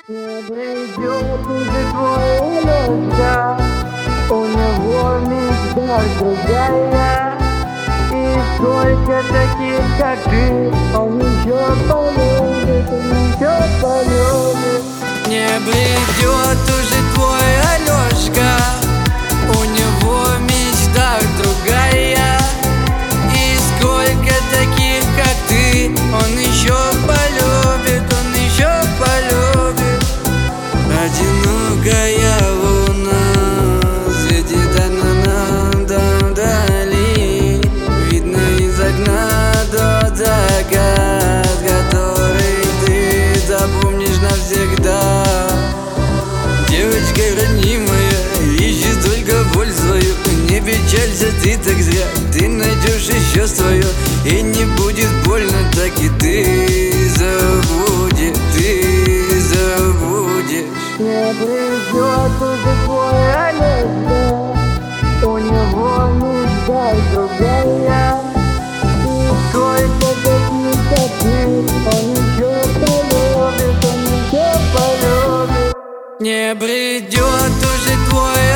Не придет уже твой Алёшка, у него мечта другая. И сколько таких, как ты, он еще полюбит, он еще полюбит. Не придет уже твой Алёшка, у него мечта другая. И сколько таких, как ты, он еще полюбит, он еще полюбит. Одинокая луна светит одна там вдали, видно из окна тот закат, который ты запомнишь навсегда. Девочка роднимая ищет только боль свою. Не печалься ты так зря, ты найдешь еще свое. И не будет больно, так и ты забудешь, ты забудешь. Не придет уже твой Алёшка, у него мечта другая. И сколько таких, как ты, он еще полюбит, он еще полюбит. Не придет уже твой